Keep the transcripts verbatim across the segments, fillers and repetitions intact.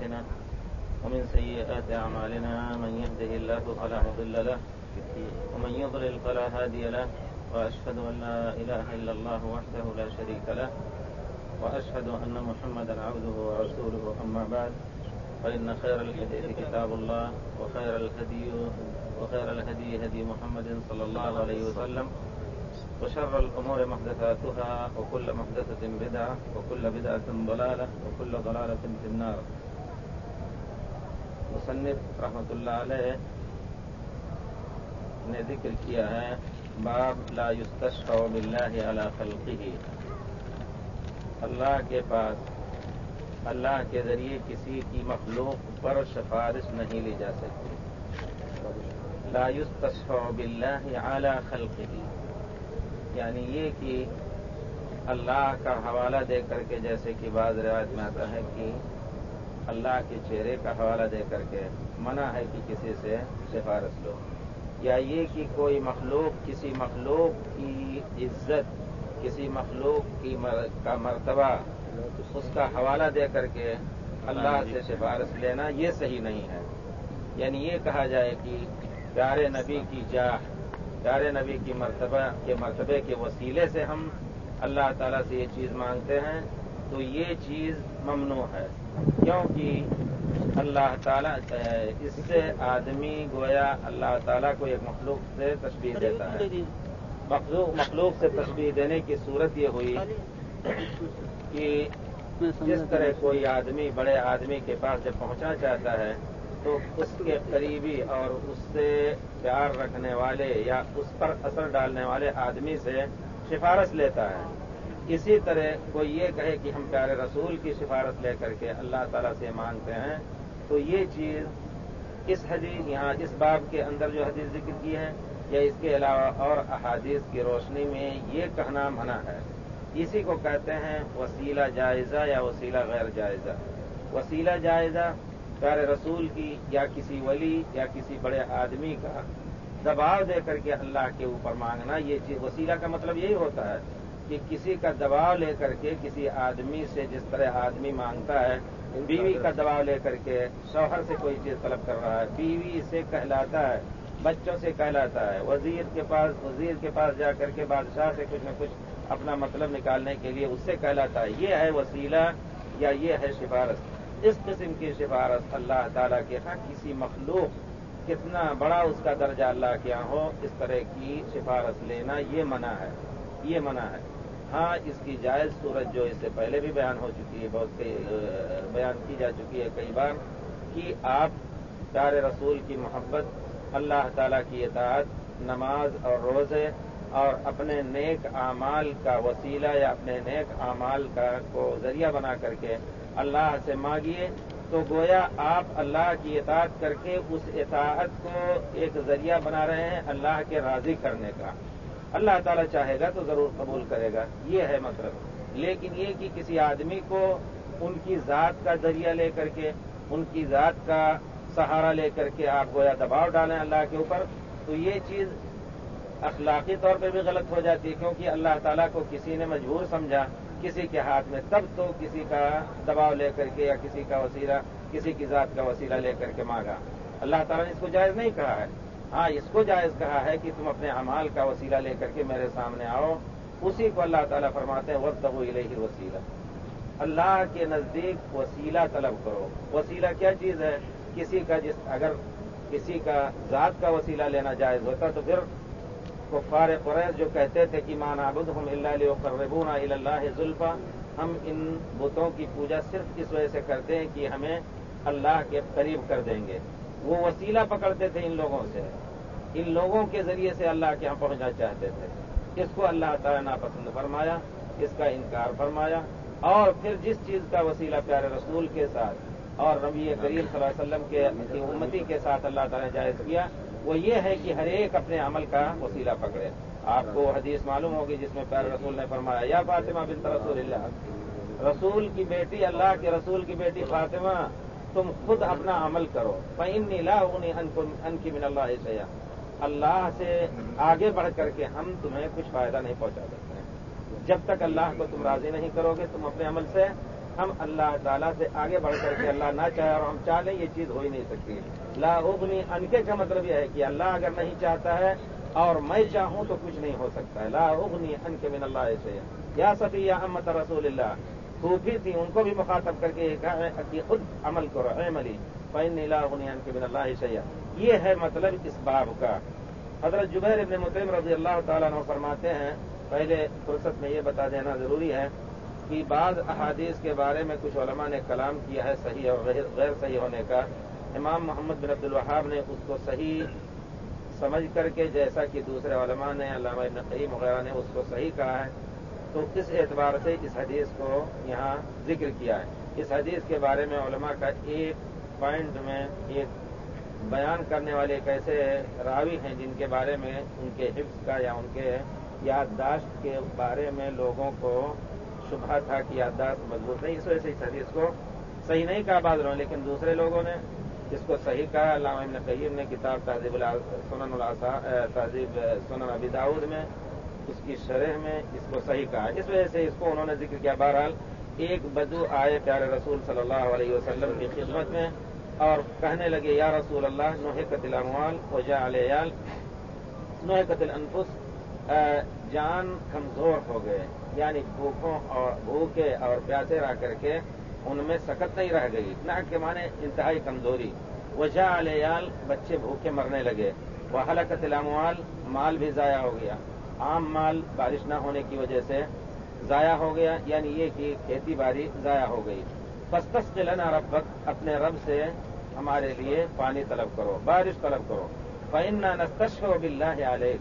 أنفسنا ومن سيئات أعمالنا من يهده الله فلا مضل له ومن يضلل فلا هادي له وأشهد أن لا إله إلا الله وحده لا شريك له وأشهد أن محمدا عبده ورسوله أما بعد فإن خير الحديث كتاب الله وخير الهدي وخير الهدي هدي محمد صلى الله عليه وسلم وشر الأمور محدثاتها وكل محدثة بدعة وكل بدعة ضلالة وكل ضلالة في النار. مصنف رحمۃ اللہ علیہ نے ذکر کیا ہے باب لا یستشفع باللہ علی خلقہ، اللہ کے پاس اللہ کے ذریعے کسی کی مخلوق پر سفارش نہیں لی جا سکتی. لا یستشفع باللہ علی خلقہ یعنی یہ کہ اللہ کا حوالہ دے کر کے، جیسے کہ بعض روایت میں آتا ہے کہ اللہ کے چہرے کا حوالہ دے کر کے منع ہے کہ کسی سے سفارش لو، یا یہ کہ کوئی مخلوق کسی مخلوق کی عزت، کسی مخلوق کی کا مرتبہ اس کا حوالہ دے کر کے اللہ سے سفارش لینا یہ صحیح نہیں ہے. یعنی یہ کہا جائے کہ پیارے نبی کی جاہ، پیارے نبی کی مرتبہ کے مرتبے کے وسیلے سے ہم اللہ تعالیٰ سے یہ چیز مانگتے ہیں، تو یہ چیز ممنوع ہے، کیونکہ اللہ تعالیٰ اس سے آدمی گویا اللہ تعالیٰ کو ایک مخلوق سے تشبیہ دیتا ہے. مخلوق مخلوق سے تشبیہ دینے کی صورت یہ ہوئی کہ جس طرح کوئی آدمی بڑے آدمی کے پاس جب پہنچنا چاہتا ہے تو اس کے قریبی اور اس سے پیار رکھنے والے یا اس پر اثر ڈالنے والے آدمی سے سفارش لیتا ہے. اسی طرح کوئی یہ کہے کہ ہم پیارے رسول کی سفارش لے کر کے اللہ تعالیٰ سے مانگتے ہیں، تو یہ چیز اس حدیث یہاں اس باب کے اندر جو حدیث ذکر کی ہے یا اس کے علاوہ اور احادیث کی روشنی میں یہ کہنا منع ہے. اسی کو کہتے ہیں وسیلہ جائزہ یا وسیلہ غیر جائزہ. وسیلہ جائزہ پیارے رسول کی یا کسی ولی یا کسی بڑے آدمی کا دباؤ دے کر کے اللہ کے اوپر مانگنا، یہ چیز وسیلہ کا مطلب یہی ہوتا ہے کہ کسی کا دباؤ لے کر کے کسی آدمی سے، جس طرح آدمی مانگتا ہے بیوی کا دباؤ لے کر کے شوہر سے کوئی چیز طلب کر رہا ہے، بیوی سے کہلاتا ہے، بچوں سے کہلاتا ہے، وزیر کے پاس وزیر کے پاس جا کر کے بادشاہ سے کچھ نہ کچھ اپنا مطلب نکالنے کے لیے اس سے کہلاتا ہے. یہ ہے وسیلہ یا یہ ہے سفارش. اس قسم کی سفارش اللہ تعالیٰ کے ہاں کسی مخلوق کتنا بڑا اس کا درجہ اللہ کے یہاں ہو، اس طرح کی سفارش لینا یہ منع ہے، یہ منع ہے. ہاں اس کی جائز صورت جو اس سے پہلے بھی بیان ہو چکی ہے، بہت بیان کی جا چکی ہے کئی بار، کہ آپ پیارے رسول کی محبت، اللہ تعالیٰ کی اطاعت، نماز اور روزے اور اپنے نیک اعمال کا وسیلہ یا اپنے نیک اعمال کا کو ذریعہ بنا کر کے اللہ سے مانگیے، تو گویا آپ اللہ کی اطاعت کر کے اس اطاعت کو ایک ذریعہ بنا رہے ہیں اللہ کے راضی کرنے کا. اللہ تعالیٰ چاہے گا تو ضرور قبول کرے گا، یہ ہے مطلب. لیکن یہ کہ کسی آدمی کو ان کی ذات کا ذریعہ لے کر کے، ان کی ذات کا سہارا لے کر کے آپ گویا دباؤ ڈالیں اللہ کے اوپر، تو یہ چیز اخلاقی طور پہ بھی غلط ہو جاتی ہے، کیونکہ اللہ تعالیٰ کو کسی نے مجبور سمجھا کسی کے ہاتھ میں، تب تو کسی کا دباؤ لے کر کے یا کسی کا وسیلہ، کسی کی ذات کا وسیلہ لے کر کے مانگا. اللہ تعالیٰ نے اس کو جائز نہیں کہا ہے. ہاں اس کو جائز کہا ہے کہ تم اپنے اعمال کا وسیلہ لے کر کے میرے سامنے آؤ. اسی کو اللہ تعالیٰ فرماتے ہیں وابتغوا الیہ الوسیلہ، اللہ کے نزدیک وسیلہ طلب کرو. وسیلہ کیا چیز ہے؟ کسی کا جس اگر کسی کا ذات کا وسیلہ لینا جائز ہوتا تو پھر کفار قریش جو کہتے تھے کہ ما نعبدہم الا لیقربونا الی اللہ زلفی، ہم ان بتوں کی پوجا صرف اس وجہ سے کرتے ہیں کہ ہمیں اللہ کے قریب کر دیں گے. وہ وسیلہ پکڑتے تھے ان لوگوں سے، ان لوگوں کے ذریعے سے اللہ کے یہاں پہنچنا چاہتے تھے. اس کو اللہ تعالیٰ ناپسند فرمایا، اس کا انکار فرمایا. اور پھر جس چیز کا وسیلہ پیارے رسول کے ساتھ اور نبی کریم صلی اللہ علیہ وسلم کے امتی کے ساتھ اللہ تعالیٰ نے جائز کیا، وہ یہ ہے کہ ہر ایک اپنے عمل کا وسیلہ پکڑے. آپ کو حدیث معلوم ہوگی جس میں پیارے رسول نے فرمایا یا فاطمہ بنت رسول اللہ، رسول کی بیٹی، اللہ کے رسول کی بیٹی فاطمہ، تم خود اپنا عمل کرو. فإنی لا اغنی عنک من اللہ شیئا، اللہ سے آگے بڑھ کر کے ہم تمہیں کچھ فائدہ نہیں پہنچا سکتے. جب تک اللہ کو تم راضی نہیں کرو گے تم اپنے عمل سے ہم اللہ تعالیٰ سے آگے بڑھ کر کے اللہ نہ چاہے اور ہم چاہ لیں یہ چیز ہو ہی نہیں سکتی. لا اغنی عنک کا مطلب یہ ہے کہ اللہ اگر نہیں چاہتا ہے اور میں چاہوں تو کچھ نہیں ہو سکتا ہے. لا اغنی عنک من اللہ شیئا یا صفیہ امت رسول اللہ. پھوپھی تھی ان کو بھی مخاطب کر کے کہا ہے کہ خود عمل کرو اعملی فإنی لا اغنی عنک من اللہ شیئا. یہ ہے مطلب اس باب کا. حضرت جبیر ابن مطعم رضی اللہ تعالیٰ عنہ فرماتے ہیں, پہلے فرصت میں یہ بتا دینا ضروری ہے کہ بعض احادیث کے بارے میں کچھ علماء نے کلام کیا ہے صحیح اور غیر صحیح ہونے کا. امام محمد بن عبد الوہاب نے اس کو صحیح سمجھ کر کے, جیسا کہ دوسرے علماء نے علامہ ابن قیم وغیرہ نے اس کو صحیح کہا ہے, تو اس اعتبار سے اس حدیث کو یہاں ذکر کیا ہے. اس حدیث کے بارے میں علماء کا ایک پوائنٹ میں ایک بیان کرنے والے ایک ایسے راوی ہیں جن کے بارے میں ان کے حفظ کا یا ان کے یادداشت کے بارے میں لوگوں کو شبہ تھا کہ یادداشت مضبوط نہیں, اس وجہ سے اس حدیث کو صحیح نہیں کہا بعض لوگوں, لیکن دوسرے لوگوں نے اس کو صحیح کہا. علامہ ابن قیم نے کتاب تہذیب سنن تہذیب سنن ابی داؤد میں اس کی شرح میں اس کو صحیح کہا. اس وجہ سے اس کو انہوں نے ذکر کیا. بہرحال ایک بدو آئے پیارے رسول صلی اللہ علیہ وسلم کی خدمت میں اور کہنے لگے یا رسول اللہ نہکت الاموال وجاء العیال نہکت الانفس, جان کمزور ہو گئے, یعنی بھوکوں اور بھوکے اور پیاسے رہ کر کے ان میں سکت نہیں رہ گئی. نہک کے معنی انتہائی کمزوری. وجاء العیال بچے بھوکے مرنے لگے. وہلکت الاموال مال بھی ضائع ہو گیا, عام مال بارش نہ ہونے کی وجہ سے ضائع ہو گیا, یعنی یہ کہ کھیتی باڑی ضائع ہو گئی. فاستسق لنا ربک, اپنے رب سے ہمارے لیے پانی طلب کرو, بارش طلب کرو. فإنا نستشفع باللہ علیک,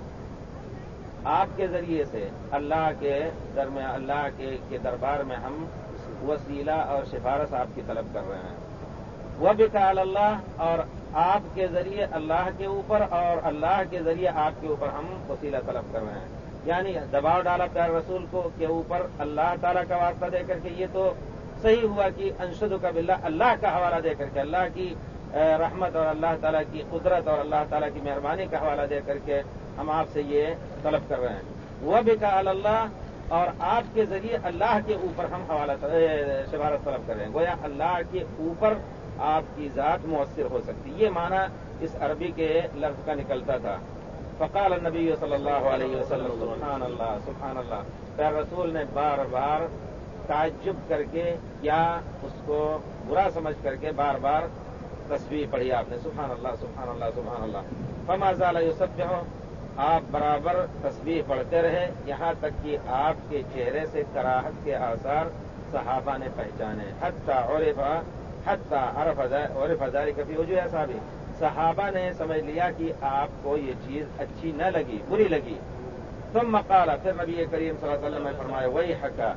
آپ کے ذریعے سے اللہ کے درمیان اللہ کے کے دربار میں ہم وسیلہ اور سفارش آپ کی طلب کر رہے ہیں. وبک علی اللہ, اور آپ کے ذریعے اللہ کے اوپر اور اللہ کے ذریعے آپ کے اوپر ہم وسیلہ طلب کر رہے ہیں. یعنی دباؤ ڈالا پیارے رسول کو کے اوپر اللہ تعالیٰ کا واسطہ دے کر کے, یہ تو صحیح ہوا کہ انشدک باللہ, اللہ کا حوالہ دے کر کے, اللہ کی رحمت اور اللہ تعالیٰ کی قدرت اور اللہ تعالیٰ کی مہربانی کا حوالہ دے کر کے ہم آپ سے یہ طلب کر رہے ہیں. وبک علی اللہ, اور آپ کے ذریعے اللہ کے اوپر ہم حوالہ سفارش طلب کر رہے ہیں. گویا اللہ کے اوپر آپ کی ذات مؤثر ہو سکتی, یہ معنی اس عربی کے لفظ کا نکلتا تھا. فقال النبی صلی اللہ علیہ وسلم سبحان اللہ سبحان اللہ. پیارے رسول نے بار بار تعجب کر کے یا اس کو برا سمجھ کر کے بار بار تسبیح پڑھی آپ نے, سبحان اللہ سبحان اللہ سبحان اللہ. فما زال یسبح, آپ برابر تسبیح پڑھتے رہے یہاں تک کہ آپ کے چہرے سے کراہت کے آثار صحابہ نے پہچانے. حتی عرف حتی عرف عرف ذلک فی وجوہ اصحابہ, صحابہ نے سمجھ لیا کہ آپ کو یہ چیز اچھی نہ لگی, بری لگی. ثم قال, پھر نبی کریم صلی اللہ علیہ وسلم نے فرمایا ویحک,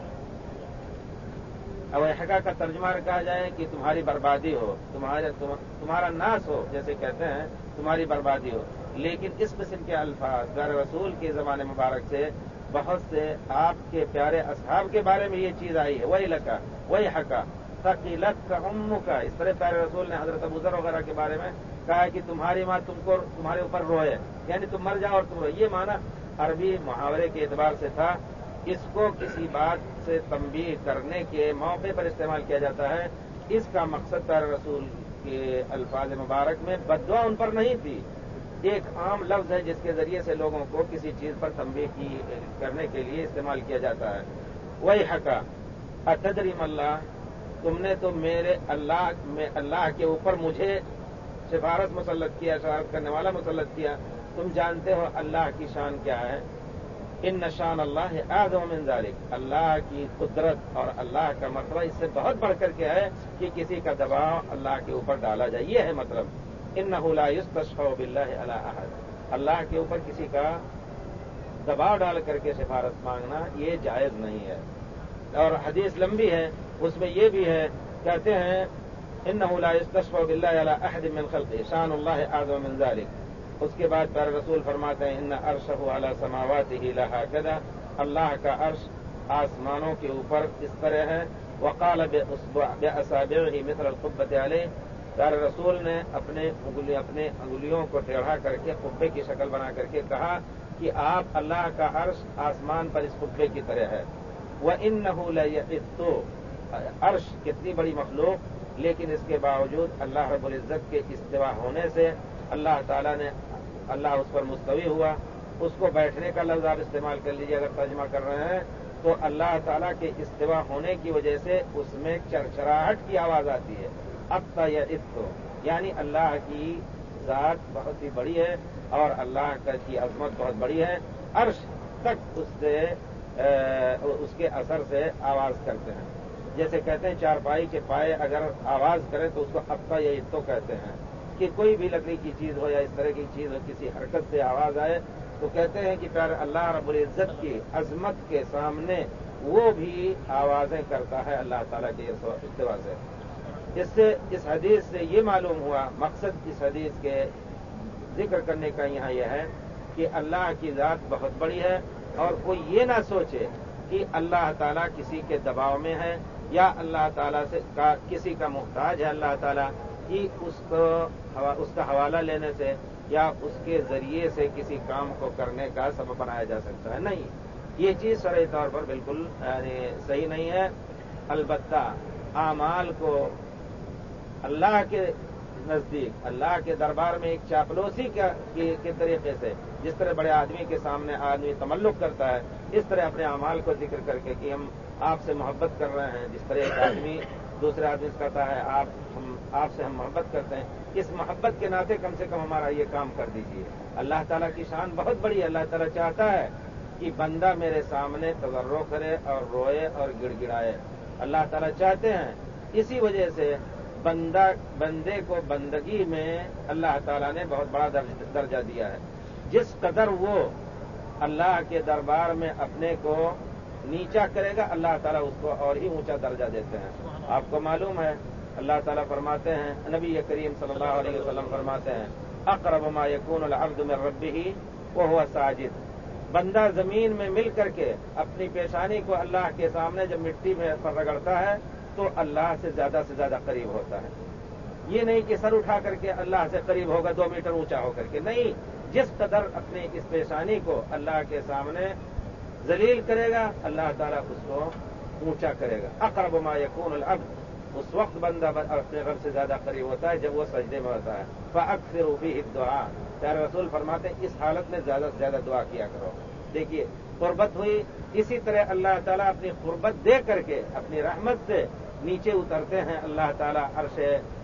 ویحک کا ترجمہ کہا جائے کہ تمہاری بربادی ہو, تمہارے تمہارا ناس ہو, جیسے کہتے ہیں تمہاری بربادی ہو. لیکن اس قسم کے الفاظ پیارے رسول کے زمانے مبارک سے بہت سے آپ کے پیارے اصحاب کے بارے میں یہ چیز آئی ہے. ویلک ویحک ثقلتک امک, اس طرح پیارے رسول نے حضرت ابو ذر وغیرہ کے بارے میں کہا کہ تمہاری ماں تم کو تمہارے اوپر روئے, یعنی تم مر جاؤ اور تم روئے. یہ معنی عربی محاورے کے اعتبار سے تھا. اس کو کسی بات سے تنبیہ کرنے کے موقع پر استعمال کیا جاتا ہے. اس کا مقصد پیارے رسول کے الفاظ مبارک میں بددعا ان پر نہیں تھی, ایک عام لفظ ہے جس کے ذریعے سے لوگوں کو کسی چیز پر تنبیہ کی کرنے کے لیے استعمال کیا جاتا ہے. ویحک اتدری ما اللہ, تم نے تو میرے اللہ میں اللہ کے اوپر مجھے سفارش مسلط کیا, شفاعت کرنے والا مسلط کیا, تم جانتے ہو اللہ کی شان کیا ہے. ان شان اللہ اعظم من ذلک, اللہ کی قدرت اور اللہ کا مرتبہ اس سے بہت بڑھ کر کے ہے کہ کسی کا دباؤ اللہ کے اوپر ڈالا جائے. یہ ہے مطلب انہ لا یستشفع باللہ علی احد, اللہ کے اوپر کسی کا دباؤ ڈال کر کے سفارش مانگنا یہ جائز نہیں ہے. اور حدیث لمبی ہے, اس میں یہ بھی ہے, کہتے ہیں انہ لا یستشفع باللہ علی احد من خلقہ شان اللہ اعظم من ذلک. اس کے بعد پیارے رسول فرماتے ہیں ان عرشہ علی سماواتہ لہکذا, اللہ کا عرش آسمانوں کے اوپر اس طرح ہے. وقال باصابعہ مثل القبۃ علیہ, پیارے رسول نے اپنے انگلی اپنے انگلیوں کو ٹیڑھا کر کے قبے کی شکل بنا کر کے کہا کہ آپ اللہ کا عرش آسمان پر اس قبے کی طرح ہے. وانہ لیئت, عرش کتنی بڑی مخلوق، لیکن اس کے باوجود اللہ رب العزت کے استوا ہونے سے اللہ تعالیٰ نے اللہ اس پر مستوی ہوا. اس کو بیٹھنے کا لفظ آپ استعمال کر لیجیے اگر ترجمہ کر رہے ہیں تو اللہ تعالیٰ کے استوا ہونے کی وجہ سے اس میں چرچراہٹ کی آواز آتی ہے. اب تو یعنی اللہ کی ذات بہت ہی بڑی ہے اور اللہ کی عظمت بہت بڑی ہے. عرش تک اس سے اس کے اثر سے آواز کرتے ہیں. جیسے کہتے ہیں چارپائی کے پائے اگر آواز کریں تو اس کو ابتا یا اتو کہتے ہیں کہ کوئی بھی لکڑی کی چیز ہو یا اس طرح کی چیز ہو کسی حرکت سے آواز آئے تو کہتے ہیں کہ پیارے اللہ رب العزت کی عظمت کے سامنے وہ بھی آوازیں کرتا ہے اللہ تعالیٰ کے استوا سے. اس سے اس حدیث سے یہ معلوم ہوا، مقصد اس حدیث کے ذکر کرنے کا یہاں یہ ہے کہ اللہ کی ذات بہت بڑی ہے اور کوئی یہ نہ سوچے کہ اللہ تعالیٰ کسی کے دباؤ میں ہے یا اللہ تعالیٰ سے کا کسی کا محتاج ہے اللہ تعالیٰ کہ اس کو اس کا حوالہ لینے سے یا اس کے ذریعے سے کسی کام کو کرنے کا سبب بنایا جا سکتا ہے. نہیں، یہ چیز شرعی طور پر بالکل یعنی صحیح نہیں ہے. البتہ اعمال کو اللہ کے نزدیک اللہ کے دربار میں ایک چاپلوسی کے طریقے سے جس طرح بڑے آدمی کے سامنے آدمی تملق کرتا ہے اس طرح اپنے اعمال کو ذکر کر کے کہ ہم آپ سے محبت کر رہے ہیں، جس طرح ایک آدمی دوسرے آدمی سے کہتا ہے آپ ہم آپ سے ہم محبت کرتے ہیں، اس محبت کے ناطے کم سے کم ہمارا یہ کام کر دیجیے. اللہ تعالیٰ کی شان بہت بڑی ہے. اللہ تعالیٰ چاہتا ہے کہ بندہ میرے سامنے تضرع کرے اور روئے اور گڑ گڑائے. اللہ تعالیٰ چاہتے ہیں، اسی وجہ سے بندہ بندے کو بندگی میں اللہ تعالیٰ نے بہت بڑا درجہ دیا ہے. جس قدر وہ اللہ کے دربار میں اپنے کو نیچا کرے گا اللہ تعالیٰ اس کو اور ہی اونچا درجہ دیتے ہیں. آپ کو معلوم ہے اللہ تعالیٰ فرماتے ہیں، نبی کریم صلی اللہ علیہ وسلم فرماتے ہیں، اقرب ما یکون العبد من ربہ وہو ساجد. بندہ زمین میں مل کر کے اپنی پیشانی کو اللہ کے سامنے جب مٹی میں پر رگڑتا ہے تو اللہ سے زیادہ سے زیادہ قریب ہوتا ہے. یہ نہیں کہ سر اٹھا کر کے اللہ سے قریب ہوگا دو میٹر اونچا ہو کر کے، نہیں، جس قدر اپنی اس پیشانی کو اللہ کے سامنے ذلیل کرے گا اللہ تعالیٰ اس کو اونچا کرے گا. اقرب ما یکون العبد، اس وقت بندہ اپنے رب سے زیادہ قریب ہوتا ہے جب وہ سجدے میں ہوتا ہے. فاکثروا فیہ الدعاء، پیارے رسول فرماتے ہیں اس حالت میں زیادہ سے زیادہ دعا کیا کرو. دیکھیے قربت ہوئی، اسی طرح اللہ تعالیٰ اپنی قربت دے کر کے اپنی رحمت سے نیچے اترتے ہیں. اللہ تعالیٰ عرش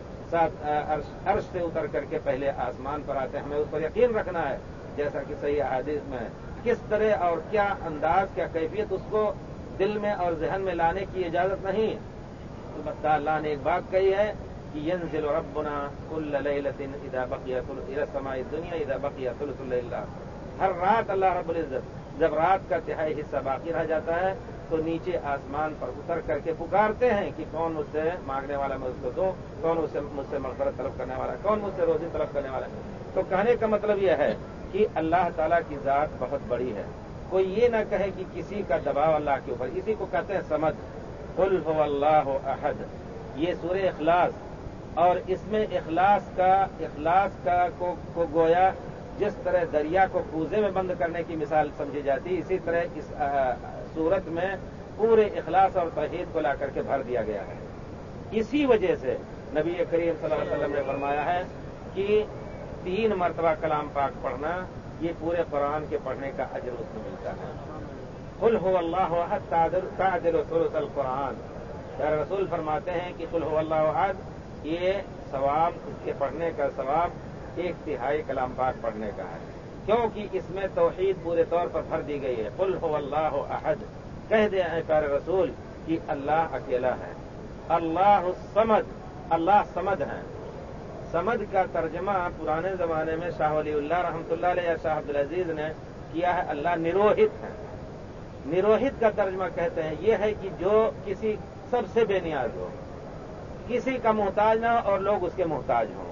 عرش سے اتر کر کے پہلے آسمان پر آتے ہیں. ہمیں اس پر یقین رکھنا ہے جیسا کہ صحیح حدیث میں ہے. کس طرح اور کیا انداز کیا کیفیت اس کو دل میں اور ذہن میں لانے کی اجازت نہیں. البتہ اللہ نے ایک بات کہی ہے کہ ینزل ربنا کل لیلۃ اذا بقی الى السماء الدنیا اذا بقی ثلث اللیل. ہر رات اللہ رب العزت جب رات کا تہائی حصہ باقی رہ جاتا ہے تو نیچے آسمان پر اتر کر کے پکارتے ہیں کہ کون مجھ سے مانگنے والا میں اس کو دوں، کون مجھ سے مجھ سے مغفرت طلب کرنے والا، کون مجھ سے روزی طلب کرنے والا. تو کہنے کا مطلب یہ ہے کہ اللہ تعالیٰ کی ذات بہت بڑی ہے. کوئی یہ نہ کہے کہ کسی کا دباؤ اللہ کے اوپر. اسی کو کہتے ہیں سمد. قل هو اللہ احد. یہ سورہ اخلاص اور اس میں اخلاص کا اخلاص کا کو, کو گویا جس طرح دریا کو کوزے میں بند کرنے کی مثال سمجھی جاتی، اسی طرح اس سورت میں پورے اخلاص اور توحید کو لا کر کے بھر دیا گیا ہے. اسی وجہ سے نبی کریم صلی اللہ علیہ وسلم نے فرمایا ہے کہ تین مرتبہ کلام پاک پڑھنا یہ پورے قرآن کے پڑھنے کا اجر اس کو ملتا ہے. قل هو اللہ احد تعدل ثلث القرآن. پیارے رسول فرماتے ہیں کہ قل هو اللہ احد یہ ثواب اس کے پڑھنے کا ثواب ایک تہائی کلام پاک پڑھنے کا ہے، کیونکہ اس میں توحید پورے طور پر بھر دی گئی ہے. قل هو اللہ احد، کہہ دے ہیں پیارے رسول کہ اللہ اکیلا ہے. اللہ الصمد، اللہ صمد ہیں. صمد کا ترجمہ پرانے زمانے میں شاہ ولی اللہ رحمۃ اللہ علیہ یا شاہ عبدالعزیز نے کیا ہے اللہ نروہت ہے. نروہت کا ترجمہ کہتے ہیں یہ ہے کہ جو کسی سب سے بے نیاز ہو، کسی کا محتاج نہ ہو اور لوگ اس کے محتاج ہوں.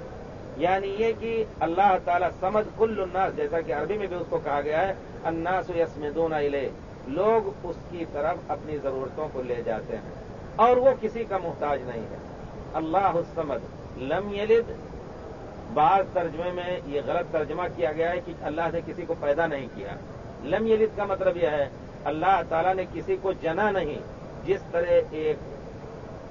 یعنی یہ کہ اللہ تعالیٰ سمد کل الناس، جیسا کہ عربی میں بھی اس کو کہا گیا ہے الناس یسمدون الیہ، لوگ اس کی طرف اپنی ضرورتوں کو لے جاتے ہیں اور وہ کسی کا محتاج نہیں ہے. اللہ الصمد لم یلد. بعض ترجمے میں یہ غلط ترجمہ کیا گیا ہے کہ اللہ نے کسی کو پیدا نہیں کیا. لم یلد کا مطلب یہ ہے اللہ تعالیٰ نے کسی کو جنا نہیں. جس طرح ایک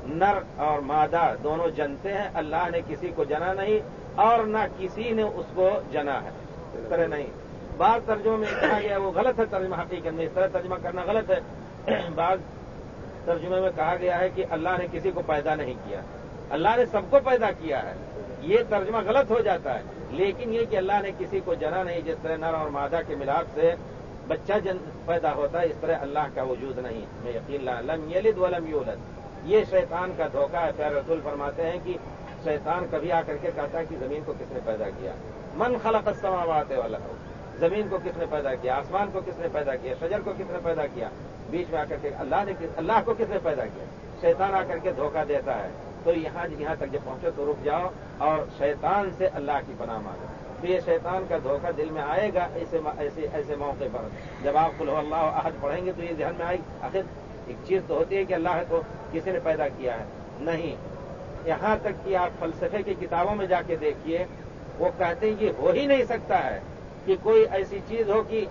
نر اور مادہ دونوں جنتے ہیں، اللہ نے کسی کو جنا نہیں اور نہ کسی نے اس کو جنا ہے، اس طرح نہیں۔ بعض ترجموں میں کہا گیا وہ غلط ہے، ترجمہ حقیقت میں اس طرح ترجمہ کرنا غلط ہے۔ بعض ترجمے میں کہا گیا ہے کہ اللہ نے کسی کو پیدا نہیں کیا، اللہ نے سب کو پیدا کیا ہے، یہ ترجمہ غلط ہو جاتا ہے۔ لیکن یہ کہ اللہ نے کسی کو جنا نہیں، جس طرح نر اور مادہ کے ملاپ سے بچہ جن پیدا ہوتا ہے، اس طرح اللہ کا وجود نہیں۔ میں یقین لا لم یلد ولم یولد، یہ شیطان کا دھوکہ ہے۔ پیارے رسول فرماتے ہیں کہ شیطان کبھی آ کر کے کہتا ہے کہ زمین کو کس نے پیدا کیا، من خلق السماوات والارض، زمین کو کس نے پیدا کیا، آسمان کو کس نے پیدا کیا، شجر کو کس نے پیدا کیا، بیچ میں آ کر کے اللہ نے اللہ کو کس نے پیدا کیا، شیطان آ کر کے دھوکہ دیتا ہے۔ تو یہاں یہاں تک جب پہنچو تو رک جاؤ اور شیطان سے اللہ کی پناہ مانگو۔ تو یہ شیطان کا دھوکہ دل میں آئے گا ایسے ایسے ایسے موقع پر، جب آپ قل هو اللہ احد پڑھیں گے تو یہ ذہن میں آئے آخر ایک چیز تو ہوتی ہے کہ اللہ کو کسی نے پیدا کیا ہے، نہیں۔ یہاں تک کہ آپ فلسفے کی کتابوں میں جا کے دیکھیے، وہ کہتے ہیں یہ ہو ہی نہیں سکتا ہے کہ کوئی ایسی چیز ہو کہ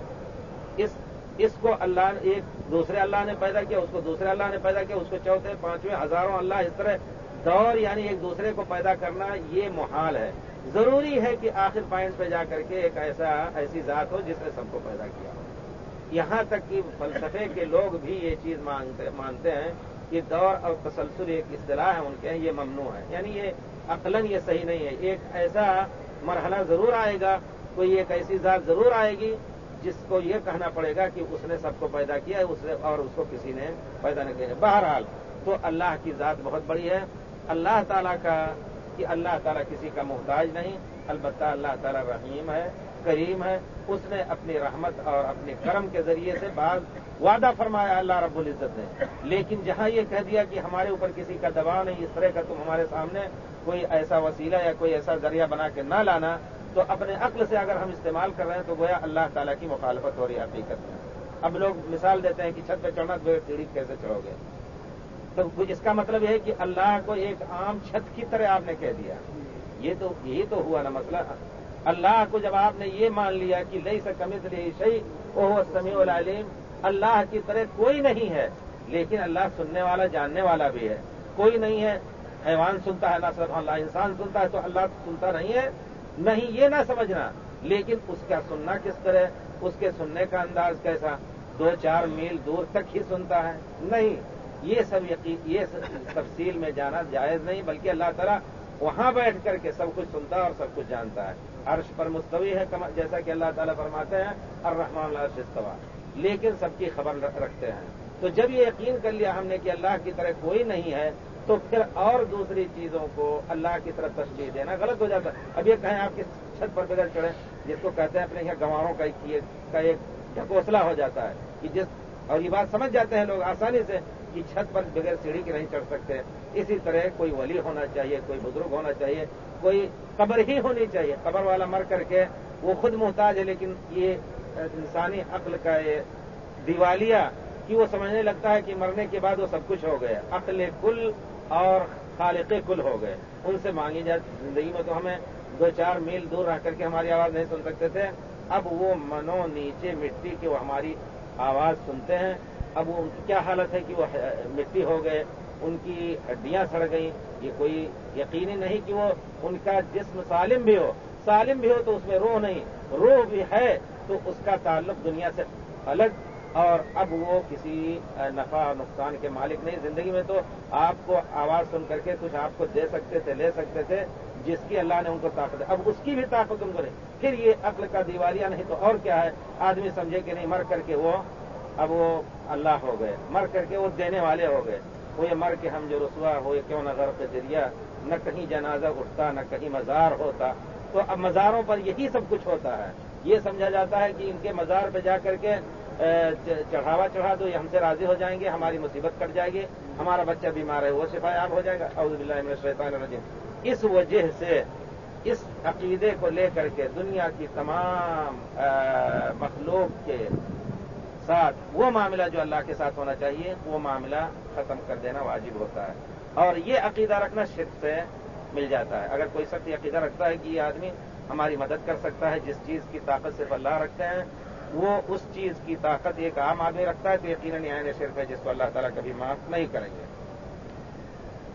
اس اس کو اللہ نے ایک دوسرے اللہ نے پیدا کیا، اس کو دوسرے اللہ نے پیدا کیا، اس کو چوتھے پانچویں ہزاروں اللہ، اس طرح دور یعنی ایک دوسرے کو پیدا کرنا یہ محال ہے۔ ضروری ہے کہ آخر پوائنٹ پہ جا کر کے ایک ایسا ایسی ذات ہو جس نے سب کو پیدا کیا ہو۔ یہاں تک کہ فلسفے کے لوگ بھی یہ چیز مانتے ہیں کہ دور اور تسلسل ایک اصطلاح ہے ان کے، یہ ممنوع ہے، یعنی یہ عقلاً یہ صحیح نہیں ہے۔ ایک ایسا مرحلہ ضرور آئے گا، کوئی ایک ایسی ذات ضرور آئے گی جس کو یہ کہنا پڑے گا کہ اس نے سب کو پیدا کیا ہے، اس نے اور اس کو کسی نے پیدا نہیں کیا۔ بہرحال تو اللہ کی ذات بہت بڑی ہے، اللہ تعالیٰ کا کہ اللہ تعالیٰ کسی کا محتاج نہیں، البتہ اللہ تعالیٰ رحیم ہے، کریم ہے، اس نے اپنی رحمت اور اپنے کرم کے ذریعے سے بعض وعدہ فرمایا اللہ رب العزت نے۔ لیکن جہاں یہ کہہ دیا کہ ہمارے اوپر کسی کا دباؤ نہیں، اس طرح کا تم ہمارے سامنے کوئی ایسا وسیلہ یا کوئی ایسا ذریعہ بنا کے نہ لانا، تو اپنے عقل سے اگر ہم استعمال کر رہے ہیں تو گویا اللہ تعالیٰ کی مخالفت ہو رہی ہے حقیقت میں۔ اب لوگ مثال دیتے ہیں کہ چھت پہ چڑھنا تو سیڑھی کیسے چڑھو گے، تو اس کا مطلب یہ ہے کہ اللہ کو ایک عام چھت کی طرح آپ نے کہہ دیا، یہ تو یہی تو ہوا نا مسئلہ۔ اللہ کو جب آپ نے یہ مان لیا کہ لیس کمثلہ شیء وہو السمیع العلیم، اللہ کی طرح کوئی نہیں ہے، لیکن اللہ سننے والا جاننے والا بھی ہے۔ کوئی نہیں ہے، حیوان سنتا ہے نہ صرف اللہ، انسان سنتا ہے تو اللہ سنتا نہیں ہے، نہیں یہ نہ سمجھنا، لیکن اس کا سننا کس طرح، اس کے سننے کا انداز کیسا، دو چار میل دور تک ہی سنتا ہے، نہیں، یہ سب یقین یہ تفصیل میں جانا جائز نہیں، بلکہ اللہ تعالیٰ وہاں بیٹھ کر کے سب کچھ سنتا ہے اور سب کچھ جانتا ہے۔ عرش پر مستوی ہے، جیسا کہ اللہ تعالیٰ فرماتے ہیں الرحمن علی العرش استویٰ، لیکن سب کی خبر رکھتے ہیں۔ تو جب یہ یقین کر لیا ہم نے کہ اللہ کی طرح کوئی نہیں ہے، تو پھر اور دوسری چیزوں کو اللہ کی طرف تشبیہ دینا غلط ہو جاتا ہے۔ اب یہ کہیں آپ کی چھت پر بغیر چڑھیں، جس کو کہتے ہیں اپنے یہاں گنواروں کا ایک ڈھکوسلا ہو جاتا ہے کہ جس اور یہ بات سمجھ جاتے ہیں لوگ آسانی سے کہ چھت پر بغیر سیڑھی کے نہیں چڑھ سکتے۔ اسی طرح کوئی ولی ہونا چاہیے، کوئی بزرگ ہونا چاہیے، کوئی قبر ہی ہونی چاہیے، قبر والا مر کر کے وہ خود محتاج ہے، لیکن یہ انسانی عقل کا یہ دیوالیہ کہ وہ سمجھنے لگتا ہے کہ مرنے کے بعد وہ سب کچھ ہو گیا، عقل کل اور خالق کل ہو گئے، ان سے مانگی جاتی۔ زندگی میں تو ہمیں دو چار میل دور رہ کر کے ہماری آواز نہیں سن سکتے تھے، اب وہ منو نیچے مٹی کے وہ ہماری آواز سنتے ہیں۔ اب وہ ان کی کیا حالت ہے کہ وہ مٹی ہو گئے، ان کی ہڈیاں سڑ گئیں، یہ کوئی یقینی نہیں کہ وہ ان کا جسم سالم بھی ہو، سالم بھی ہو تو اس میں روح نہیں، روح بھی ہے تو اس کا تعلق دنیا سے الگ، اور اب وہ کسی نفع اور نقصان کے مالک نہیں۔ زندگی میں تو آپ کو آواز سن کر کے کچھ آپ کو دے سکتے تھے، لے سکتے تھے، جس کی اللہ نے ان کو طاقت ہے، اب اس کی بھی طاقت ان کو نہیں۔ پھر یہ عقل کا دیوالیہ نہیں تو اور کیا ہے، آدمی سمجھے کہ نہیں، مر کر کے وہ اب وہ اللہ ہو گئے، مر کر کے وہ دینے والے ہو گئے، وہ یہ مر کے ہم جو رسوا ہوئے کیوں نہ غرق دریا، نہ کہیں جنازہ اٹھتا نہ کہیں مزار ہوتا۔ تو اب مزاروں پر یہی سب کچھ ہوتا ہے، یہ سمجھا جاتا ہے کہ ان کے مزار پہ جا کر کے چڑھاوا چڑھا دو، یہ ہم سے راضی ہو جائیں گے، ہماری مصیبت کٹ جائے گی، ہمارا بچہ بیمار ہے وہ شفا یاب ہو جائے گا۔ اعوذ باللہ من الشیطان الرجیم۔ اس وجہ سے اس عقیدے کو لے کر کے دنیا کی تمام مخلوق کے ساتھ وہ معاملہ جو اللہ کے ساتھ ہونا چاہیے وہ معاملہ ختم کر دینا واجب ہوتا ہے، اور یہ عقیدہ رکھنا شرک سے مل جاتا ہے۔ اگر کوئی شخص عقیدہ رکھتا ہے کہ یہ آدمی ہماری مدد کر سکتا ہے، جس چیز کی طاقت صرف اللہ رکھتے ہیں، وہ اس چیز کی طاقت ایک عام آدمی رکھتا ہے، تو یقیناً عین شرک ہے جس کو اللہ تعالیٰ کبھی معاف نہیں کریں گے۔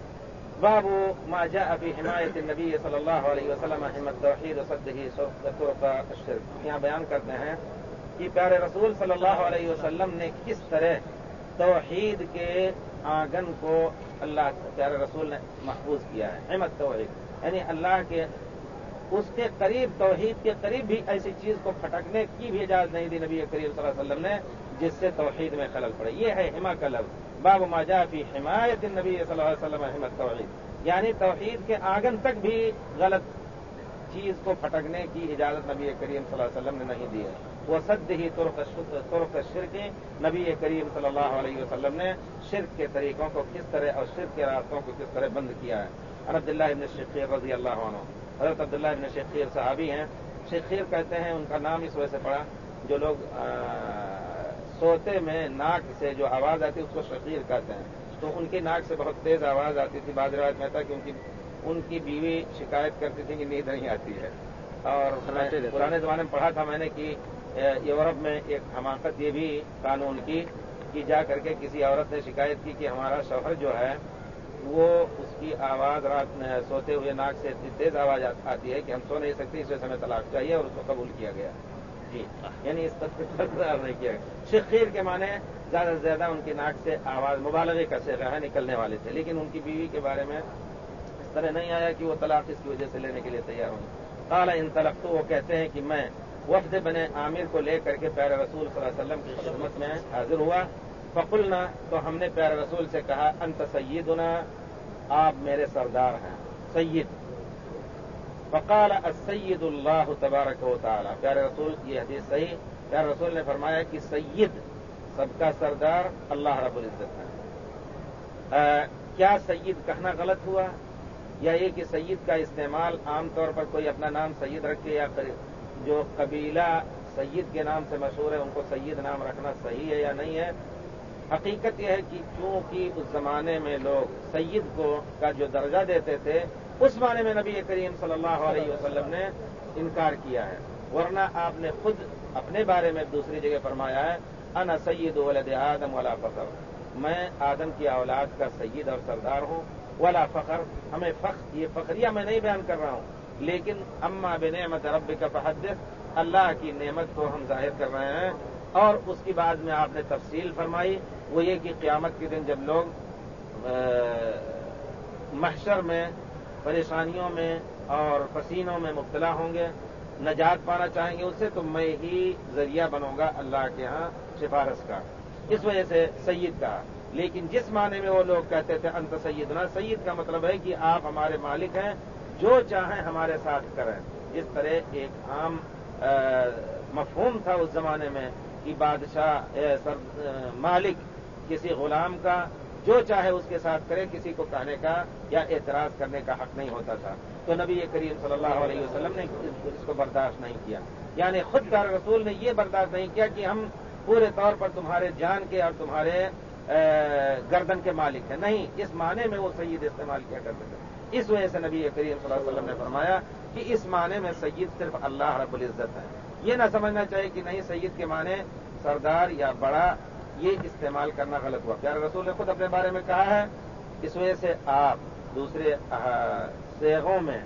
باب ما جاء في حمایت النبی صلی اللہ علیہ وسلم حمایت توحید و صدہ طرق الشرک. یہاں بیان کرتے ہیں کہ پیارے رسول صلی اللہ علیہ وسلم نے کس طرح توحید کے آنگن کو اللہ پیارے رسول نے محفوظ کیا ہے. حمایت توحید یعنی اللہ کے اس کے قریب, توحید کے قریب بھی ایسی چیز کو پھٹکنے کی بھی اجازت نہیں دی نبی کریم صلی اللہ علیہ وسلم نے جس سے توحید میں خلل پڑے. یہ ہے حما کا لفظ. باب ما جاء فی حمایت النبی صلی اللہ علیہ وسلم حمایت توحید یعنی توحید کے آنگن تک بھی غلط چیز کو پھٹکنے کی اجازت نبی کریم صلی اللہ علیہ وسلم نے نہیں دی ہے. وہ صد ہی طرق الشرک, نبی کریم صلی اللہ علیہ وسلم نے شرک کے طریقوں کو کس طرح اور شرک کے راستوں کو کس طرح بند کیا ہے. عبداللہ ابن شقیر رضی اللہ عنہ, حضرت عبداللہ ابن شقیر صحابی ہیں. شقیر کہتے ہیں ان کا نام اس وجہ سے پڑا, جو لوگ سوتے میں ناک سے جو آواز آتی ہے اس کو شقیر کہتے ہیں. تو ان کی ناک سے بہت تیز آواز آتی تھی. بعض روایت میں تھا کہ ان کی ان کی بیوی شکایت کرتی تھی کہ نیند نہیں آتی ہے. اور پرانے زمانے میں پڑھا تھا میں نے کہ یورپ میں ایک حماقت یہ بھی قانون کی کہ جا کر کے کسی عورت نے شکایت کی کہ ہمارا شوہر جو ہے وہ اس کی آواز رات میں سوتے ہوئے ناک سے اتنی تیز آواز آتی ہے کہ ہم سو نہیں سکتے, اس وجہ سے ہمیں طلاق چاہیے, اور اس کو قبول کیا گیا. جی یعنی اس پر نہیں کیا گیا. شقیر کے معنی زیادہ سے زیادہ ان کی ناک سے آواز مبالغے کا صیغہ ہے نکلنے والے تھے, لیکن ان کی بیوی کے بارے میں اس طرح نہیں آیا کہ وہ طلاق اس کی وجہ سے لینے کے لیے تیار ہوں. قال ان طلقت, وہ کہتے ہیں کہ میں وفد بنے عامر کو لے کر کے پیارے رسول صلی اللہ علیہ وسلم کی خدمت میں حاضر ہوا. فقلنا, تو ہم نے پیارے رسول سے کہا انت سیدنا, آپ میرے سردار ہیں, سید. فقال السید اللہ تبارک و تعالی, پیارے رسول, یہ حدیث صحیح, پیارے رسول نے فرمایا کہ سید سب کا سردار اللہ رب العزت ہے. کیا سید کہنا غلط ہوا, یا یہ کہ سید کا استعمال عام طور پر کوئی اپنا نام سید رکھے, یا جو قبیلہ سید کے نام سے مشہور ہے ان کو سید نام رکھنا صحیح ہے یا نہیں ہے. حقیقت یہ ہے کہ چونکہ اس زمانے میں لوگ سید کو کا جو درجہ دیتے تھے اس معنی میں نبی کریم صلی اللہ علیہ وسلم نے انکار کیا ہے, ورنہ آپ نے خود اپنے بارے میں دوسری جگہ فرمایا ہے انا سید ولد آدم ولا فخر, میں آدم کی اولاد کا سید اور سردار ہوں, ولا فخر, ہمیں فخر, یہ فخریہ میں نہیں بیان کر رہا ہوں, لیکن اما بنعمت ربک فحدث, اللہ کی نعمت کو ہم ظاہر کر رہے ہیں. اور اس کی بعد میں آپ نے تفصیل فرمائی, وہ یہ کہ قیامت کے دن جب لوگ محشر میں پریشانیوں میں اور پسینوں میں مبتلا ہوں گے, نجات پانا چاہیں گے اس سے, تو میں ہی ذریعہ بنوں گا اللہ کے ہاں سفارش کا. اس وجہ سے سید کہا. لیکن جس معنی میں وہ لوگ کہتے تھے انت سیدنا, سید کا مطلب ہے کہ آپ ہمارے مالک ہیں, جو چاہیں ہمارے ساتھ کریں. جس طرح ایک عام مفہوم تھا اس زمانے میں کہ بادشاہ مالک کسی غلام کا جو چاہے اس کے ساتھ کرے, کسی کو کہنے کا یا اعتراض کرنے کا حق نہیں ہوتا تھا. تو نبی کریم صلی اللہ علیہ وسلم نے اس کو برداشت نہیں کیا. یعنی خود پیارے رسول نے یہ برداشت نہیں کیا کہ ہم پورے طور پر تمہارے جان کے اور تمہارے گردن کے مالک ہیں, نہیں, اس معنی میں وہ سید استعمال کیا کرتے تھے. اس وجہ سے نبی کریم صلی اللہ علیہ وسلم نے فرمایا کہ اس معنی میں سید صرف اللہ رب العزت ہے. یہ نہ سمجھنا چاہیے کہ نہیں سید کے معنی سردار یا بڑا, یہ استعمال کرنا غلط ہوا. پیارے رسول نے خود اپنے بارے میں کہا ہے, اس وجہ سے آپ دوسرے صیغوں میں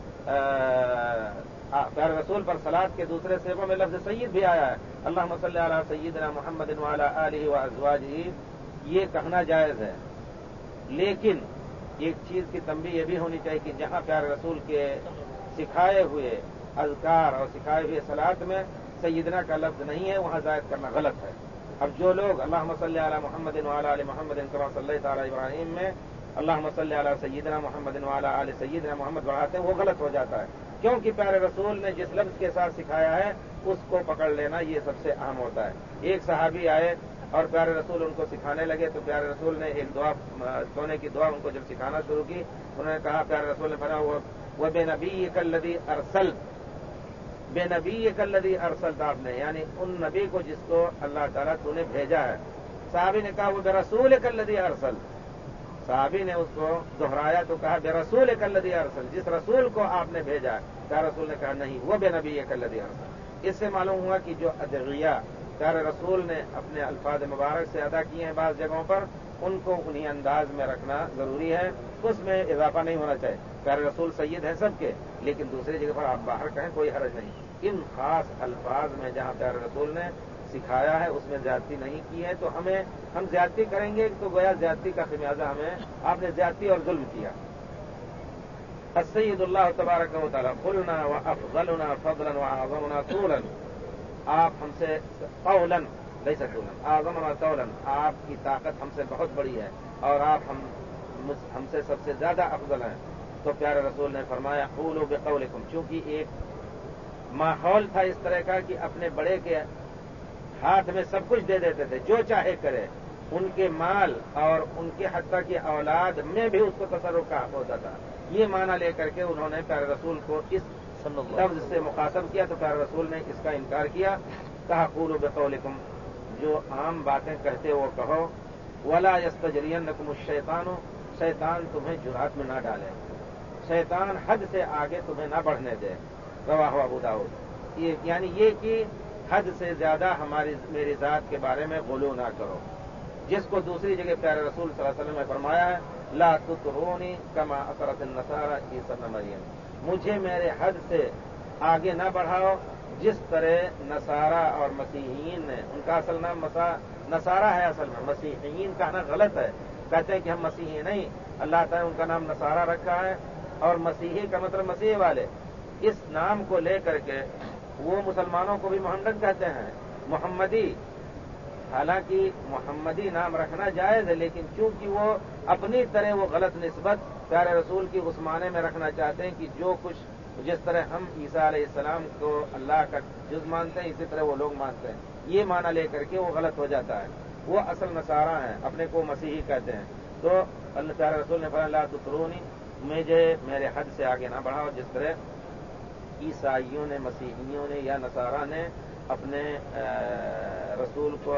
پیارے رسول پر صلات کے دوسرے صیغوں میں لفظ سید بھی آیا ہے, اللہم صلی علی سیدنا محمد وعلی آلہ وازواجہ, یہ کہنا جائز ہے. لیکن ایک چیز کی تنبیہ یہ بھی ہونی چاہیے کہ جہاں پیارے رسول کے سکھائے ہوئے اذکار اور سکھائے ہوئے صلات میں سیدنا کا لفظ نہیں ہے, وہاں زائد کرنا غلط ہے. اب جو لوگ اللہم صلی علی محمد وعلی آل محمد کما صلیت علی ابراہیم میں اللہم صلی علی سیدنا محمد وعلی آل سیدنا محمد بڑھاتے ہیں, وہ غلط ہو جاتا ہے. کیونکہ پیارے رسول نے جس لفظ کے ساتھ سکھایا ہے اس کو پکڑ لینا یہ سب سے اہم ہوتا ہے. ایک صحابی آئے اور پیارے رسول ان کو سکھانے لگے, تو پیارے رسول نے ایک دعا, سونے کی دعا ان کو جب سکھانا شروع کی, انہوں نے کہا, پیارے رسول نے فرمایا وہ بے نبی کلذی ارسلت, بے نبی کلذی ارسلت, آپ نے یعنی ان نبی کو جس کو اللہ تعالیٰ تو نے بھیجا ہے. صحابی نے کہا وہ بے رسول کلذی ارسلت, صحابی نے اس کو دہرایا تو کہا بے رسول کلذی ارسلت, جس رسول کو آپ نے بھیجا ہے. پیارے رسول نے کہا نہیں, وہ بے نبی کلذی ارسلت. اس سے معلوم ہوا کہ جو ادعیہ پیارے رسول نے اپنے الفاظ مبارک سے ادا کیے ہیں بعض جگہوں پر, ان کو انہی انداز میں رکھنا ضروری ہے، اس میں اضافہ نہیں ہونا چاہیے۔ پیارے رسول سید ہیں سب کے، لیکن دوسری جگہ پر آپ باہر کہیں کوئی حرج نہیں۔ ان خاص الفاظ میں جہاں پیارے رسول نے سکھایا ہے اس میں زیادتی نہیں کی ہے، تو ہمیں ہم زیادتی کریں گے تو گویا زیادتی کا خمیازہ ہمیں آپ نے زیادتی اور ظلم کیا۔ السید اللہ تبارک و تعالی قلنا وافضلنا فضلا واعظمنا طولا، آپ ہم سے قولا لیس طولا اعظمنا طولا، آپ کی طاقت ہم سے بہت بڑی ہے اور آپ ہم ہم سے سب سے زیادہ افضل ہیں۔ تو پیارے رسول نے فرمایا قولوا بقولکم، چونکہ ایک ماحول تھا اس طرح کا کہ اپنے بڑے کے ہاتھ میں سب کچھ دے دیتے تھے، جو چاہے کرے، ان کے مال اور ان کے حتیٰ کی اولاد میں بھی اس کو تصرف کا حق ہوتا تھا۔ یہ معنی لے کر کے انہوں نے پیارے رسول کو اس لفظ سے مخاطب کیا تو پیارے رسول نے اس کا انکار کیا، کہا قولوا بقولکم، جو عام باتیں کہتے وہ کہو، ولا یستجرینکم الشیطان، شیطان تمہیں جرات میں نہ ڈالے، شیطان حد سے آگے تمہیں نہ بڑھنے دے، رواہ ابو داؤد۔ یعنی یہ کہ حد سے زیادہ ہماری میری ذات کے بارے میں غلو نہ کرو، جس کو دوسری جگہ پیارے رسول صلی اللہ علیہ وسلم نے فرمایا ہے لا تطرونی کما اطرت النصارى عیسی ابن مریم، مجھے میرے حد سے آگے نہ بڑھاؤ جس طرح نصارہ اور مسیحیین نے، ان کا اصل نام نصارہ ہے، اصل میں مسیحیین کہنا غلط ہے، کہتے ہیں کہ ہم مسیحی نہیں، اللہ تعالیٰ نے ان کا نام نصارہ رکھا ہے، اور مسیحی کا مطلب مسیح والے، اس نام کو لے کر کے وہ مسلمانوں کو بھی محمد کہتے ہیں، محمدی، حالانکہ محمدی نام رکھنا جائز ہے، لیکن چونکہ وہ اپنی طرح وہ غلط نسبت پیارے رسول کی اس معنی میں رکھنا چاہتے ہیں کہ جو کچھ جس طرح ہم عیسیٰ علیہ السلام کو اللہ کا جز مانتے ہیں اسی طرح وہ لوگ مانتے ہیں، یہ معنی لے کر کے وہ غلط ہو جاتا ہے، وہ اصل نصارہ ہیں، اپنے کو مسیحی کہتے ہیں۔ تو اللہ پیارے رسول نے فرمایا لا تطرونی، مجھے میرے حد سے آگے نہ بڑھاؤ جس طرح عیسائیوں نے، مسیحیوں نے یا نصارہ نے اپنے رسول کو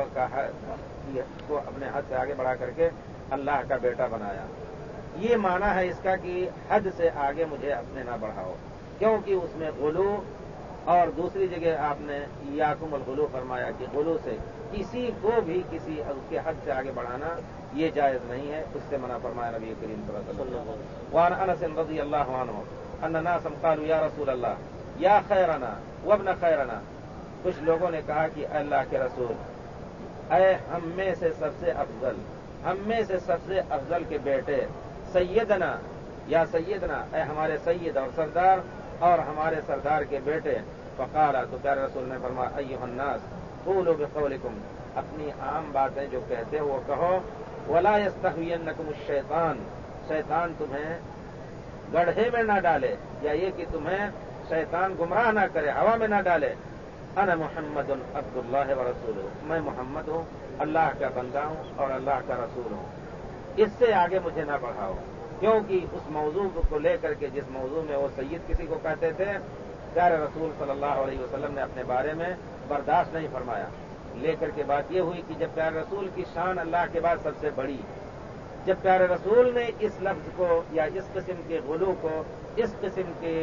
کو اپنے حد سے آگے بڑھا کر کے اللہ کا بیٹا بنایا۔ یہ معنی ہے اس کا کہ حد سے آگے مجھے اپنے نہ بڑھاؤ، کیونکہ اس میں غلو، اور دوسری جگہ آپ نے یاکم الغلو فرمایا کہ غلو سے کسی کو بھی کسی اس کے حد سے آگے بڑھانا یہ جائز نہیں ہے، اس سے منع فرمایا نبی کریم صلی اللہ علیہ وسلم۔ وعن انس رضی اللہ عنہ ان ناسا قالوا یا رسول اللہ یا خیرنا وابن خیرنا، کچھ لوگوں نے کہا کہ اللہ کے رسول، اے ہم میں سے سب سے افضل، ہم میں سے سب سے افضل کے بیٹے، سیدنا یا سیدنا، اے ہمارے سید اور سردار اور ہمارے سردار کے بیٹے۔ فقال، تو پیارے رسول نے فرمایا ایھا الناس قولوا بقولکم، اپنی عام باتیں جو کہتے وہ کہو، ولا یستہوینکم الشیطان، شیطان تمہیں گڑھے میں نہ ڈالے، یا یہ کہ تمہیں شیطان گمراہ نہ کرے، ہوا میں نہ ڈالے۔ انا محمد عبد اللہ ورسولہ، میں محمد ہوں، اللہ کا بندہ ہوں اور اللہ کا رسول ہوں، اس سے آگے مجھے نہ بڑھاؤ، کیونکہ اس موضوع کو لے کر کے جس موضوع میں وہ سید کسی کو کہتے تھے، پیارے رسول صلی اللہ علیہ وسلم نے اپنے بارے میں برداشت نہیں فرمایا۔ لے کر کے بات یہ ہوئی کہ جب پیارے رسول کی شان اللہ کے بعد سب سے بڑی، جب پیارے رسول نے اس لفظ کو یا اس قسم کے غلو کو، اس قسم کے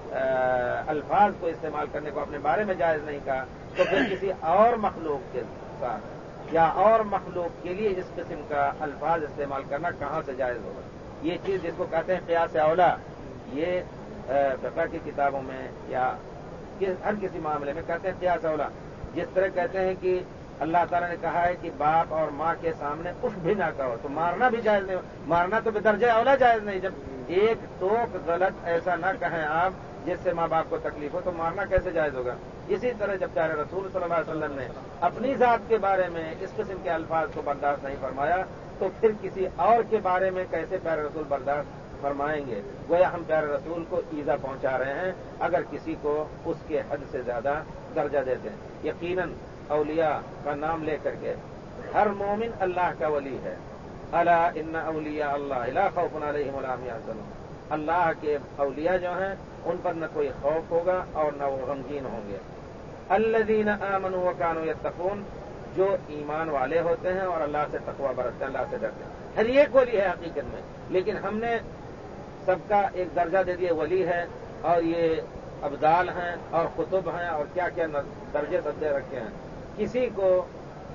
الفاظ کو استعمال کرنے کو اپنے بارے میں جائز نہیں کہا، تو پھر کسی اور مخلوق کے ساتھ یا اور مخلوق کے لیے اس قسم کا الفاظ استعمال کرنا کہاں سے جائز ہوگا؟ یہ چیز جس کو کہتے ہیں قیاس اولا، یہ فقہ کی کتابوں میں یا ہر کسی معاملے میں کہتے ہیں قیاس اولا۔ جس طرح کہتے ہیں کہ اللہ تعالیٰ نے کہا ہے کہ باپ اور ماں کے سامنے اف بھی نہ کہو، تو مارنا بھی جائز نہیں، مارنا تو بدرجہ اولا جائز نہیں۔ جب ایک ٹوک غلط ایسا نہ کہیں آپ جس سے ماں باپ کو تکلیف ہو، تو مارنا کیسے جائز ہوگا؟ اسی طرح جب پیارے رسول صلی اللہ علیہ وسلم نے اپنی ذات کے بارے میں اس قسم کے الفاظ کو برداشت نہیں فرمایا، تو پھر کسی اور کے بارے میں کیسے پیارے رسول برداشت فرمائیں گے؟ گویا ہم پیارے رسول کو ایذا پہنچا رہے ہیں اگر کسی کو اس کے حد سے زیادہ درجہ دیتے ہیں۔ یقیناً اولیاء کا نام لے کر کے ہر مومن اللہ کا ولی ہے۔ الا ان اولیاء اللہ لا خوف علیہم ولا هم يحزنون، اللہ کے اولیاء جو ہیں ان پر نہ کوئی خوف ہوگا اور نہ وہ غمگین ہوں گے۔ الذین آمنوا وکانوا یتقون، جو ایمان والے ہوتے ہیں اور اللہ سے تقوی برتتے ہیں، اللہ سے ڈرتے ہیں۔ ہر ایک ولی ہے حقیقت میں، لیکن ہم نے سب کا ایک درجہ دے دیا، ولی ہے اور یہ ابدال ہیں اور قطب ہیں اور کیا کیا درجے سب دے رکھے ہیں۔ کسی کو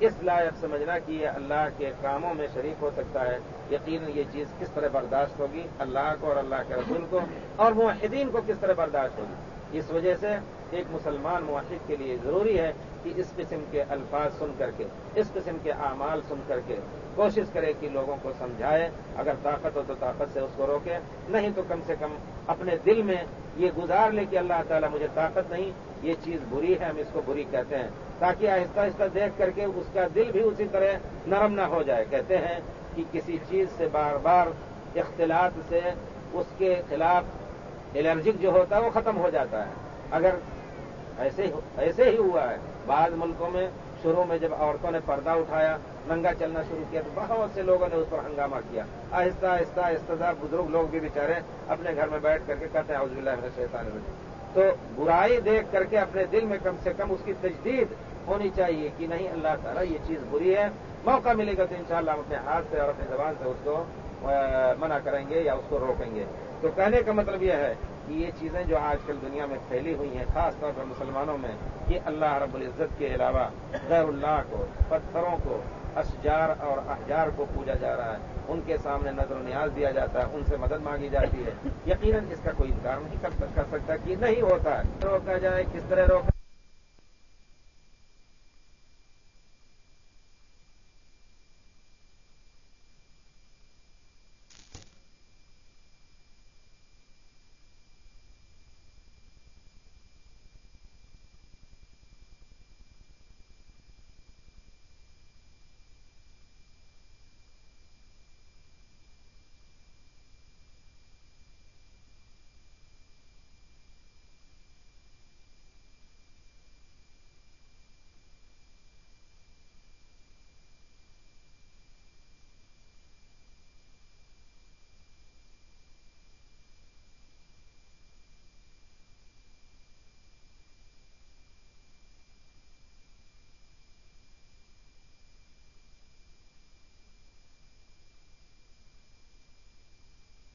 اس لائق سمجھنا کہ یہ اللہ کے کاموں میں شریک ہو سکتا ہے، یقیناً یہ چیز کس طرح برداشت ہوگی اللہ کو اور اللہ کے رسول کو، اور موحدین کو کس طرح برداشت ہوگی۔ اس وجہ سے ایک مسلمان موحد کے لیے ضروری ہے کہ اس قسم کے الفاظ سن کر کے، اس قسم کے اعمال سن کر کے کوشش کرے کہ لوگوں کو سمجھائے، اگر طاقت ہو تو طاقت سے اس کو روکے، نہیں تو کم سے کم اپنے دل میں یہ گزار لے کہ اللہ تعالیٰ مجھے طاقت نہیں، یہ چیز بری ہے، ہم اس کو بری کہتے ہیں، تاکہ آہستہ آہستہ دیکھ کر کے اس کا دل بھی اسی طرح نرم نہ ہو جائے۔ کہتے ہیں کہ کسی چیز سے بار بار اختلاط سے اس کے خلاف الرجک جو ہوتا ہے وہ ختم ہو جاتا ہے۔ اگر ایسے ایسے ہی ہوا ہے، بعض ملکوں میں شروع میں جب عورتوں نے پردہ اٹھایا، ننگا چلنا شروع کیا، تو بہت سے لوگوں نے اس پر ہنگامہ کیا، آہستہ آہستہ آہستہ بزرگ لوگ بھی بیچارے اپنے گھر میں بیٹھ کر کے کہتے ہیں اعوذ باللہ من الشیطان الرجیم۔ تو برائی دیکھ کر کے اپنے دل میں کم سے کم اس کی تجدید ہونی چاہیے کہ نہیں اللہ تعالیٰ یہ چیز بری ہے، موقع ملے گا تو انشاءاللہ ہم اپنے ہاتھ سے اور اپنی زبان سے اس کو منع کریں گے یا اس کو روکیں گے۔ تو کہنے کا مطلب یہ ہے کہ یہ چیزیں جو آج کل دنیا میں پھیلی ہوئی ہیں، خاص طور پر مسلمانوں میں، کہ اللہ رب العزت کے علاوہ غیر اللہ کو، پتھروں کو، اشجار اور احجار کو پوجا جا رہا ہے، ان کے سامنے نظر و نیاز دیا جاتا ہے، ان سے مدد مانگی جاتی ہے، یقیناً اس کا کوئی انکار نہیں کر سکتا کہ نہیں ہوتا ہے۔ روکا جائے، کس طرح روکا